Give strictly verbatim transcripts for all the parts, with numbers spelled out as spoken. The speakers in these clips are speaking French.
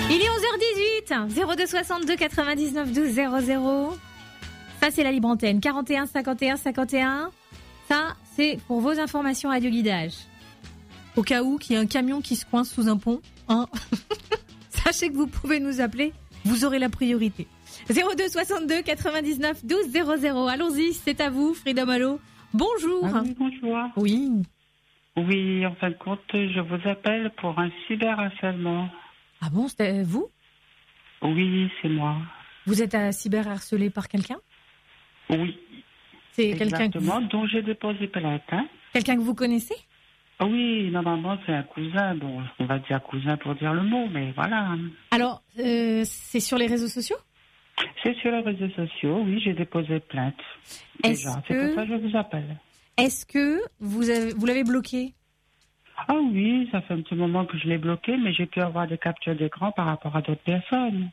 Il est onze heures dix-huit, zéro deux soixante-deux quatre-vingt-dix-neuf douze zéro zéro. Ça, c'est la libre antenne. quarante et un cinquante et un cinquante et un. Ça, c'est pour vos informations radio guidage. Au cas où qu'il y a un camion qui se coince sous un pont, hein. Sachez que vous pouvez nous appeler. Vous aurez la priorité. zéro deux soixante-deux quatre-vingt-dix-neuf douze zéro zéro. Allons-y, c'est à vous, Freedom Allo. Bonjour. Ah oui, bonjour. Oui. Oui, en fin de compte, je vous appelle pour un cyberharcèlement. Ah bon, c'était vous? Oui, c'est moi. Vous êtes à cyberharcelé par quelqu'un? Oui. C'est quelqu'un que Exactement, vous... dont j'ai déposé plainte. Hein. Quelqu'un que vous connaissez? Oui, normalement, c'est un cousin. Bon, on va dire cousin pour dire le mot, mais voilà. Alors, euh, c'est sur les réseaux sociaux? C'est sur les réseaux sociaux, oui, j'ai déposé plainte. Est-ce Déjà, que... c'est pour ça que je vous appelle. Est-ce que vous, avez, vous l'avez bloqué? Ah oui, ça fait un petit moment que je l'ai bloqué, mais j'ai pu avoir des captures d'écran par rapport à d'autres personnes.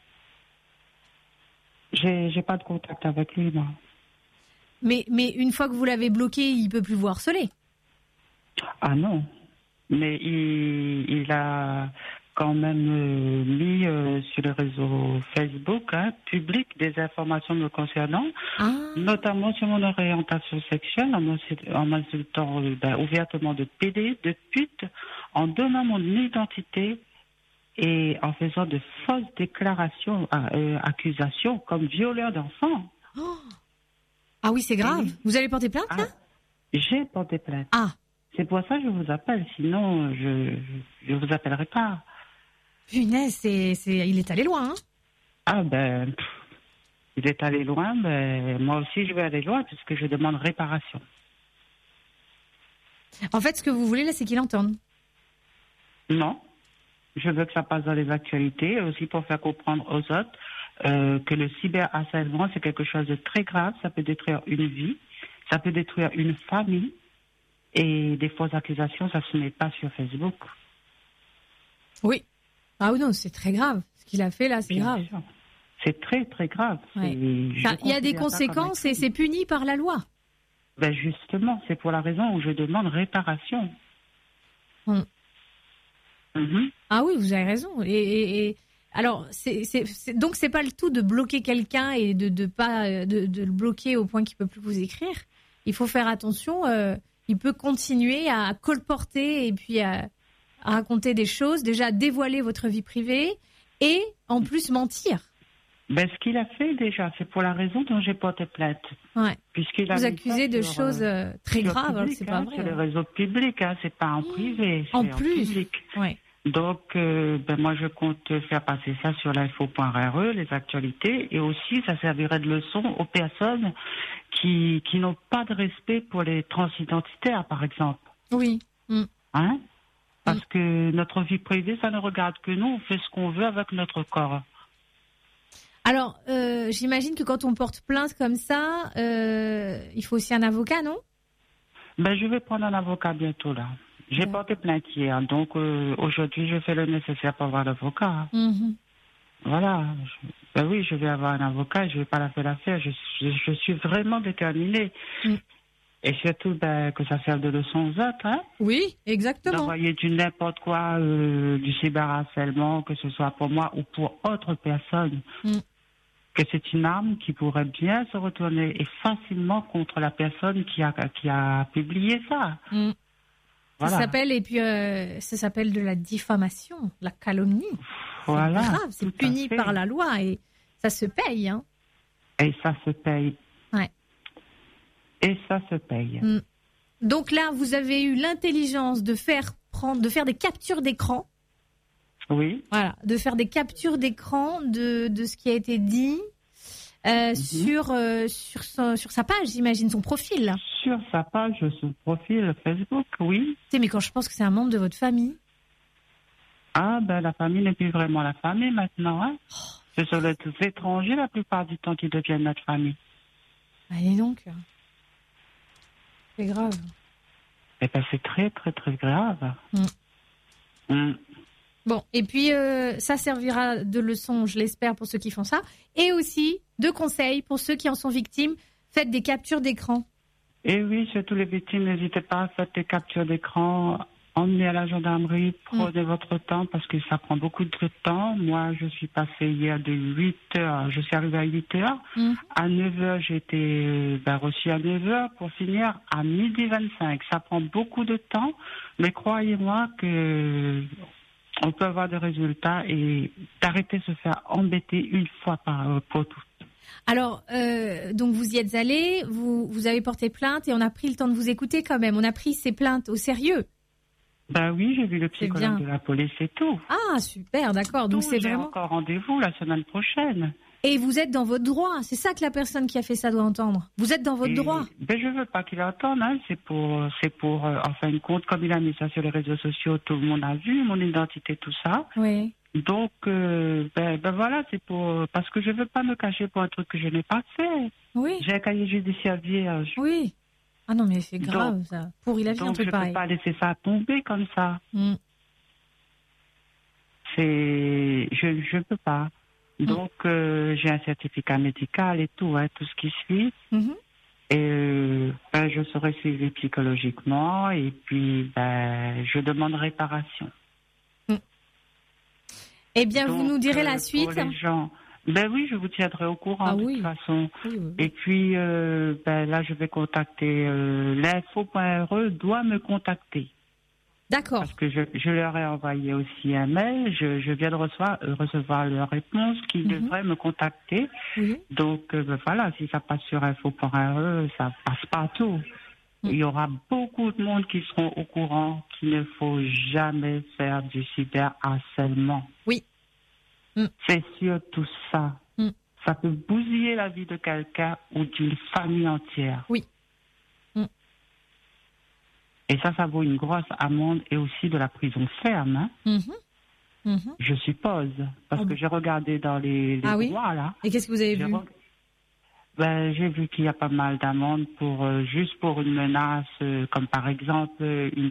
J'ai, j'ai pas de contact avec lui, moi. Mais, mais une fois que vous l'avez bloqué, il peut plus vous harceler? Ah non, mais il, il a quand même euh, mis euh, sur le réseau Facebook hein, public des informations me concernant, Ah. notamment sur mon orientation sexuelle, en m'insultant, en m'insultant euh, ben, ouvertement de pédé, de pute, en donnant mon identité et en faisant de fausses déclarations, euh, accusations comme violeur d'enfants. Oh. Ah oui, c'est grave. Oui. Vous allez porter plainte, Ah, là? j'ai porté plainte. Ah. C'est pour ça que je vous appelle, sinon je je vous appellerai pas. Punaise, c'est, c'est, il est allé loin, hein? Ah ben, pff, il est allé loin, ben moi aussi je vais aller loin puisque je demande réparation. En fait, ce que vous voulez, là, c'est qu'il entende. Non, je veux que ça passe dans les actualités, aussi pour faire comprendre aux autres euh, que le cyberharcèlement, c'est quelque chose de très grave, ça peut détruire une vie, ça peut détruire une famille, et des fausses accusations, ça se met pas sur Facebook. Oui. Ah non, c'est très grave. Ce qu'il a fait, là, c'est Bien grave. sûr. C'est très, très grave. Ouais. C'est- Ça, il y a des je considère ça comme un conséquences et crime. c'est puni par la loi. Ben justement, c'est pour la raison où je demande réparation. Hum. Mhm. Ah oui, vous avez raison. Et, et, et alors, c'est, c'est, c'est, donc c'est pas le tout de bloquer quelqu'un et de de pas de, de le bloquer au point qu'il peut plus vous écrire. Il faut faire attention. Euh, il peut continuer à colporter et puis à, à raconter des choses, déjà dévoiler votre vie privée et en plus mentir. Ben ce qu'il a fait déjà, c'est pour la raison dont j'ai porté plainte. Ouais. Puisqu'il a Vous mis accusez ça de sur, choses euh, euh, très sur graves, alors que public, c'est pas hein, vrai. sur les hein. réseaux publics, hein, c'est pas en privé, c'est En en, plus. public. Ouais. Donc, euh, ben moi, je compte faire passer ça sur l'info point r e, les actualités, et aussi, ça servirait de leçon aux personnes qui, qui n'ont pas de respect pour les transidentitaires, par exemple. Oui. Mm. Hein? Parce que notre vie privée, ça ne regarde que nous, on fait ce qu'on veut avec notre corps. Alors, euh, j'imagine que quand on porte plainte comme ça, euh, il faut aussi un avocat, non? Ben, je vais prendre un avocat bientôt, là. J'ai Ouais. porté plainte hier, donc euh, aujourd'hui, je fais le nécessaire pour avoir l'avocat. Mhm. Voilà. Je- ben oui, je vais avoir un avocat, je vais pas la faire l'affaire. Je, je, je suis vraiment déterminée. Mm. Et surtout, ben, que ça serve de leçon aux autres, hein. Oui, exactement. D'envoyer du n'importe quoi, euh, du cyberharcèlement, que ce soit pour moi ou pour autre personne. Mm. Que c'est une arme qui pourrait bien se retourner et facilement contre la personne qui a, qui a publié ça. Mm. Voilà. Ça s'appelle et puis euh, ça s'appelle de la diffamation, la calomnie. Voilà, C'est grave, c'est tout à puni fait. par la loi et ça se paye, hein. Et ça se paye. Ouais. Et ça se paye. Mm. Donc là, vous avez eu l'intelligence de faire prendre, de faire des captures d'écran. Oui. Voilà, de faire des captures d'écran de, de ce qui a été dit euh, Mhm. sur, euh, sur, son- sur sa page, j'imagine, son profil. Sur sa page, son profil Facebook, oui. Tu sais, mais quand je pense que c'est un membre de votre famille. Ah, ben la famille n'est plus vraiment la famille maintenant. Hein. Ce sont les étrangers la plupart du temps qui deviennent notre famille. Allez donc. C'est grave. Eh ben c'est très, très, très grave. Mm. Mm. Bon, et puis euh, ça servira de leçon, je l'espère, pour ceux qui font ça. Et aussi de conseils pour ceux qui en sont victimes. Faites des captures d'écran. Et oui, surtout les victimes, n'hésitez pas à faire des captures d'écran emmenez à la gendarmerie, prenez mmh. votre temps parce que ça prend beaucoup de temps. Moi, je suis passée hier de huit heures, je suis arrivée à huit heures. Mmh. À neuf heures, j'ai été ben, reçue à neuf heures pour finir à midi vingt-cinq. Ça prend beaucoup de temps, mais croyez-moi que on peut avoir des résultats et d'arrêter de se faire embêter une fois par, pour toutes. Alors, euh, donc vous y êtes allé, vous, vous avez porté plainte et on a pris le temps de vous écouter quand même. On a pris ces plaintes au sérieux. Ben oui, j'ai vu le psychologue de la police et tout. Ah, super, d'accord. Donc tout, c'est j'ai vraiment... encore rendez-vous la semaine prochaine. Et vous êtes dans votre droit. C'est ça que la personne qui a fait ça doit entendre. Vous êtes dans votre et, droit. Ben je veux pas qu'il entende. Hein. C'est pour, c'est pour, euh, en fin de compte, comme il a mis ça sur les réseaux sociaux, tout le monde a vu mon identité, tout ça. Oui. Donc, euh, ben, ben voilà, c'est pour, parce que je veux pas me cacher pour un truc que je n'ai pas fait. Oui. J'ai un cahier judiciaire vierge. Oui. Ah non, mais c'est grave, donc, ça. Pourri la vie, un truc pareil. Donc, je ne peux pas laisser ça tomber comme ça. Mm. C'est... Je ne peux pas. Mm. Donc, euh, j'ai un certificat médical et tout, hein, tout ce qui suit. Mm-hmm. Et euh, ben, je serai suivie psychologiquement et puis ben, je demande réparation. Mm. Eh bien, donc, vous nous direz euh, la suite. Pour les gens... Ben oui, je vous tiendrai au courant ah, de oui. toute façon. Oui, oui, oui. Et puis, euh, ben là, je vais contacter euh, l'info point r e doit me contacter. D'accord. Parce que je, je leur ai envoyé aussi un mail. Je, je viens de recevoir, euh, recevoir leur réponse qui mm-hmm. devrait me contacter. Oui. Donc, euh, ben voilà, si ça passe sur info point r e, ça passe partout. Mm. Il y aura beaucoup de monde qui seront au courant qu'il ne faut jamais faire du cyberharcèlement. Oui. Mm. C'est surtout ça. Mm. Ça peut bousiller la vie de quelqu'un ou d'une famille entière. Oui. Mm. Et ça, ça vaut une grosse amende et aussi de la prison ferme. Hein. Mm-hmm. Mm-hmm. Je suppose. Parce oh. que j'ai regardé dans les, les ah oui lois, là. Et qu'est-ce que vous avez j'ai vu re... ben, J'ai vu qu'il y a pas mal d'amendes pour, euh, juste pour une menace, euh, comme par exemple une